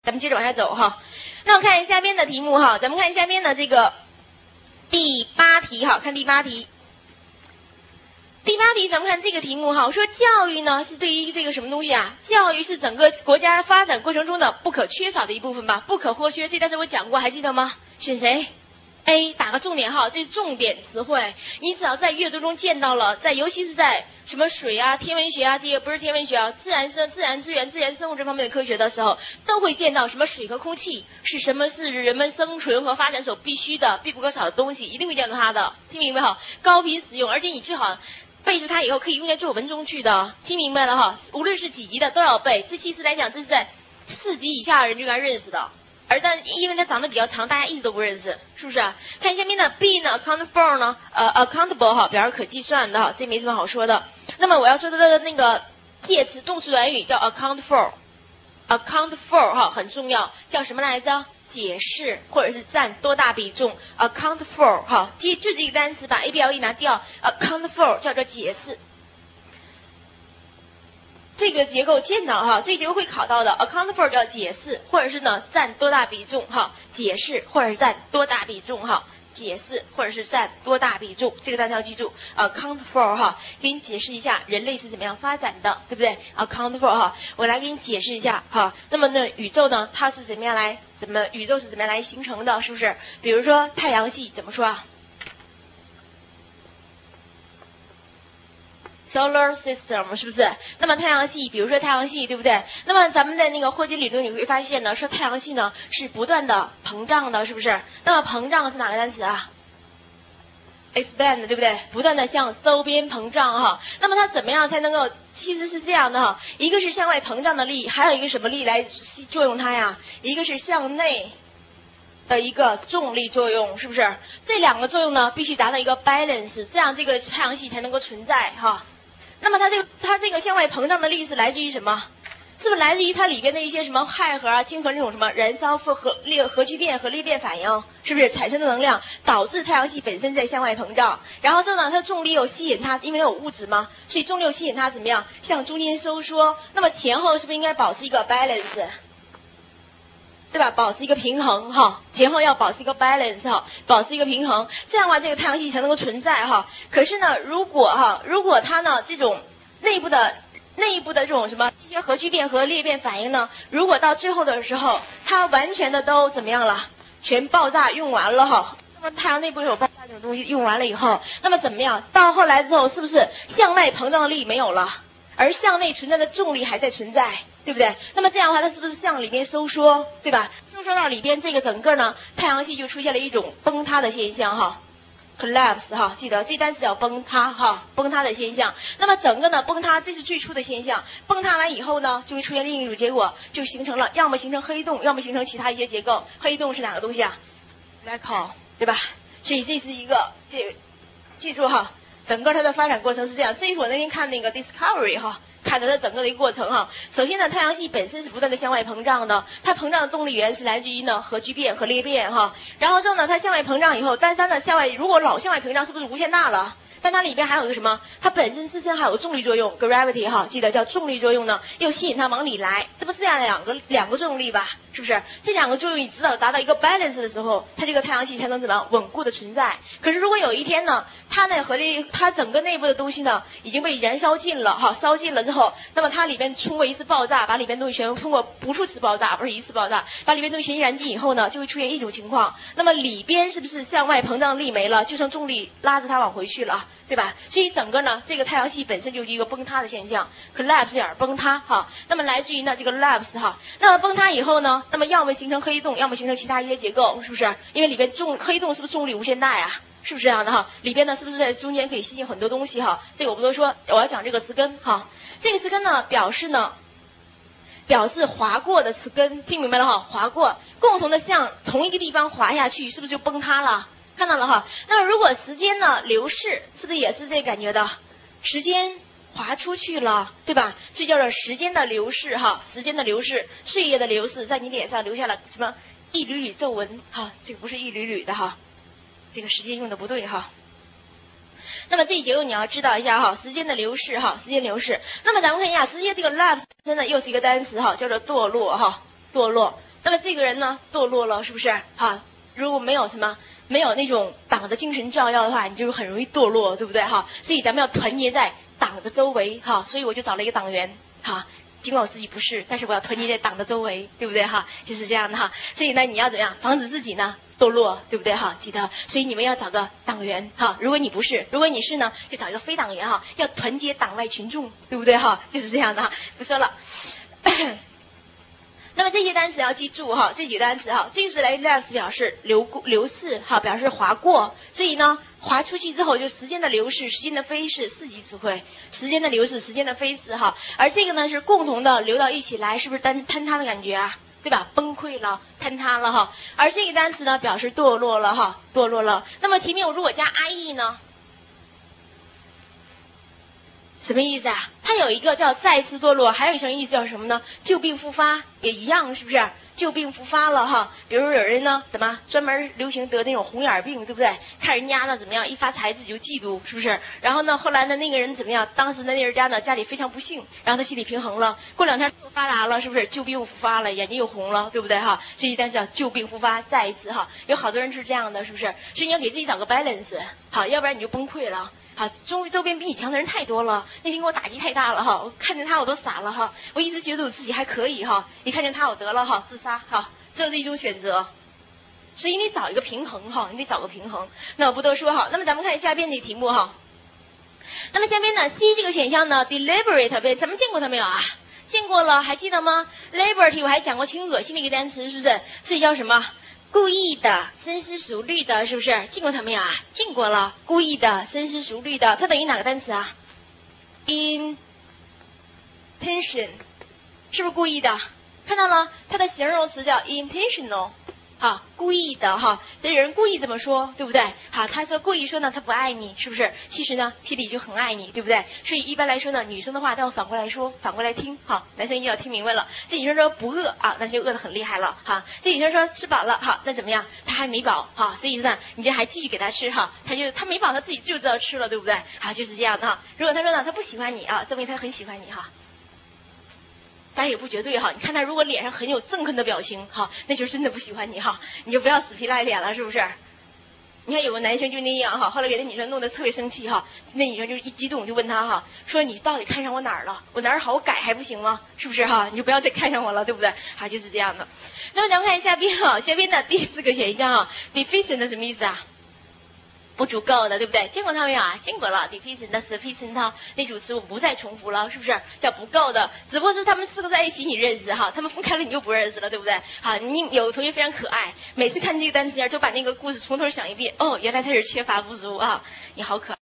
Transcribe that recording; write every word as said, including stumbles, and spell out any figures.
咱们接着往下走哈。那我看下边的题目哈，咱们看下边的这个第八题哈，看第八题。第八题咱们看这个题目哈，说教育呢是对于这个什么东西啊？教育是整个国家发展过程中的不可缺少的一部分吧，不可或缺。这但是我讲过，还记得吗？选谁？A 打个重点号，这是重点词汇，你只要在阅读中见到了，在尤其是在什么水啊、天文学啊这些不是天文学啊，自然生、自然资源、自然生物这方面的科学的时候，都会见到什么水和空气是什么是人们生存和发展所必须的、必不可少的东西，一定会见到它的，听明白哈？高频使用，而且你最好背住它以后可以用在作文中去的，听明白了哈？无论是几级的都要背，这其实来讲这是在四级以下的人就该认识的。而但因为它长得比较长，大家一直都不认识，是不是啊？看下面的 B 呢 ，account for 呢，呃 ，accountable 哈，表示可计算的哈，这没什么好说的。那么我要说它的那个介词动词短语叫 account for，account for 哈很重要，叫什么来着？解释或者是占多大比重 ？account for 哈，记就这个单词，把 A B L E 拿掉 ，account for 叫做解释。这个结构见到哈，这个结构会考到的 account for 叫解释，或者是呢占多大比重哈，解释或者是占多大比重哈，解释或者是占多大比重，这个大家要记住 account for 哈，给你解释一下人类是怎么样发展的，对不对 ？account for 哈，我来给你解释一下哈。那么呢，宇宙呢它是怎么样来怎么宇宙是怎么样来形成的，是不是？比如说太阳系怎么说啊？Solar system 是不是？那么太阳系，比如说太阳系，对不对？那么咱们在那个霍金理论里会发现呢，说太阳系呢是不断的膨胀的，是不是？那么膨胀是哪个单词啊 ？expand 对不对？不断的向周边膨胀哈。那么它怎么样才能够？其实是这样的哈，一个是向外膨胀的力，还有一个什么力来作用它呀？一个是向内的一个重力作用，是不是？这两个作用呢必须达到一个 balance， 这样这个太阳系才能够存在哈。那么它这个它这个向外膨胀的力是来自于什么？是不是来自于它里边的一些什么氦核啊、氢核那种什么燃烧核核裂核聚变和裂变反应，是不是产生的能量导致太阳系本身在向外膨胀？然后这呢，它重力又吸引它，因为它有物质嘛，所以重力又吸引它怎么样？向中间收缩。那么前后是不是应该保持一个 balance？对吧？保持一个平衡哈，前后要保持一个 balance 哈，保持一个平衡，这样的话这个太阳系才能够存在哈。可是呢，如果哈，如果它呢这种内部的内部的这种什么一些核聚变和裂变反应呢，如果到最后的时候，它完全的都怎么样了？全爆炸用完了哈。那么太阳内部有爆炸这种东西用完了以后，那么怎么样？到后来之后，是不是向外膨胀的力没有了，而向内存在的重力还在存在？对不对？那么这样的话，它是不是向里边收缩，对吧？收缩到里边，这个整个呢，太阳系就出现了一种崩塌的现象哈 ，collapse 哈，记得这单词叫崩塌哈，崩塌的现象。那么整个呢崩塌，这是最初的现象。崩塌完以后呢，就会出现另一种结果，就形成了要么形成黑洞，要么形成其他一些结构。黑洞是哪个东西啊 ？black hole， 对吧？所以这是一个这记住哈，整个它的发展过程是这样。这是我那天看那个 Discovery 哈。看着它整个的一个过程哈，首先呢，太阳系本身是不断的向外膨胀的，它膨胀的动力源是来自于呢核聚变和裂变哈，然后之后呢，它向外膨胀以后，但是它呢向外如果老向外膨胀，是不是无限大了？但它里边还有一个什么？它本身自身还有重力作用 ，gravity 哈，记得叫重力作用呢，又吸引它往里来，这不是这样两个两个作用力吧？是不是？这两个作用你知道达到一个 balance 的时候，它这个太阳系才能怎么样稳固的存在？可是如果有一天呢，它呢和这它整个内部的东西呢已经被燃烧尽了哈，烧尽了之后，那么它里边通过一次爆炸，把里边东西全通过无数次爆炸，不是一次爆炸，把里边东西全燃尽以后呢，就会出现一种情况，那么里边是不是向外膨胀力没了，就剩重力拉着它往回去了？对吧？所以整个呢，这个太阳系本身就是一个崩塌的现象 ，collapse 点崩塌哈。那么来自于呢这个 lapse 哈。那么崩塌以后呢，那么要么形成黑洞，要么形成其他一些结构，是不是？因为里边重黑洞是不是重力无限大呀？是不是这样的哈？里边呢是不是在中间可以吸引很多东西哈？这个我不多说，我要讲这个词根哈。这个词根呢表示呢，表示划过的词根，听明白了哈？划过，共同的向同一个地方划下去，是不是就崩塌了？看到了哈，那么如果时间呢流逝，是不是也是这感觉的？时间划出去了，对吧？这叫做时间的流逝哈，时间的流逝，岁月的流逝，在你脸上留下了什么一缕缕皱纹哈？这个不是一缕缕的哈，这个时间用的不对哈。那么这一结构你要知道一下哈，时间的流逝哈，时间流逝。那么咱们看一下，直接这个 lapse 真的又是一个单词哈，叫做堕落哈，堕落。 那么这个人呢堕落了，是不是？哈，如果没有什么没有那种党的精神照耀的话，你就很容易堕落，对不对？哈，所以咱们要团结在党的周围，哈，所以我就找了一个党员，哈。尽管我自己不是，但是我要团结在党的周围，对不对哈？就是这样的哈。所以呢，你要怎么样防止自己呢堕落，对不对哈？记得，所以你们要找个党员哈。如果你不是，如果你是呢，就找一个非党员哈。要团结党外群众，对不对哈？就是这样的哈。不说了。那么这些单词要记住哈，这几个单词哈，这个是来 lapse 表示流过流逝哈，表示划过，所以呢。划出去之后，就时间的流逝、时间的飞逝，四级词汇。时间的流逝、时间的飞逝，哈。而这个呢是共同的流到一起来，是不是坍坍塌的感觉啊？对吧？崩溃了，坍塌了哈。而这个单词呢表示堕落了哈，堕落了。那么前面我如果加 ie 呢，什么意思啊？它有一个叫再次堕落，还有一层意思叫什么呢？旧病复发，也一样，是不是？旧病复发了哈，比如有人呢，怎么专门流行得那种红眼病，对不对？看人家呢怎么样，一发财自己就嫉妒，是不是？然后呢，后来呢那个人怎么样？当时的那人家呢家里非常不幸，然后他心理平衡了，过两天又发达了，是不是？旧病又复发了，眼睛又红了，对不对哈？这一单词叫旧病复发，再一次哈，有好多人是这样的，是不是？所以你要给自己找个 balance， 好，要不然你就崩溃了。好，周周边比你强的人太多了，那天给我打击太大了哈，我看见他我都傻了哈，我一直觉得我自己还可以哈，一看见他我得了哈，自杀哈，只有这一种选择，所以你得找一个平衡哈，你得找个平衡。那我不多说哈，那么咱们看下边的题目哈。那么下边呢 C 这个选项呢 deliberate， 咱们见过它没有啊？见过了，还记得吗 ？liberty 我还讲过挺恶心的一个单词，是不是？所以叫什么？故意的、深思熟虑的，是不是？见过它没有啊？见过了，故意的、深思熟虑的，它等于哪个单词啊 ？intention， 是不是故意的？看到了，它的形容词叫 intentional。好，故意的哈，这人故意这么说，对不对？好，他说故意说呢，他不爱你，是不是？其实呢，心里就很爱你，对不对？所以一般来说呢，女生的话都要反过来说，反过来听，好，男生一定要听明白了。这女生说不饿啊，那就饿得很厉害了，哈。这女生说吃饱了，好，那怎么样？他还没饱，哈，所以呢，你就还继续给他吃，哈，他就他没饱，他自己就知道吃了，对不对？好，就是这样的哈。如果他说呢，他不喜欢你啊，证明他很喜欢你哈。但是也不绝对哈，你看他如果脸上很有憎恨的表情哈，那就是真的不喜欢你哈，你就不要死皮赖脸了，是不是？你看有个男生就那样哈，后来给那女生弄得特别生气哈，那女生就一激动就问他哈，说你到底看上我哪儿了？我哪儿好改还不行吗？是不是哈？你就不要再看上我了，对不对？好，就是这样的。那么咱们看下边哈，下边的第四个选项哈 ，deficient 的什么意思啊？不足够的，对不对？见过它没有啊？见过了 ，deficient 的 sufficient 哈，那组词我不再重复了，是不是？叫不够的，只不过是他们四个在一起你认识哈，他们分开了你就不认识了，对不对？好，你有个同学非常可爱，每次看这个单词就把那个故事从头想一遍，哦，原来他是缺乏不足啊，你好可爱。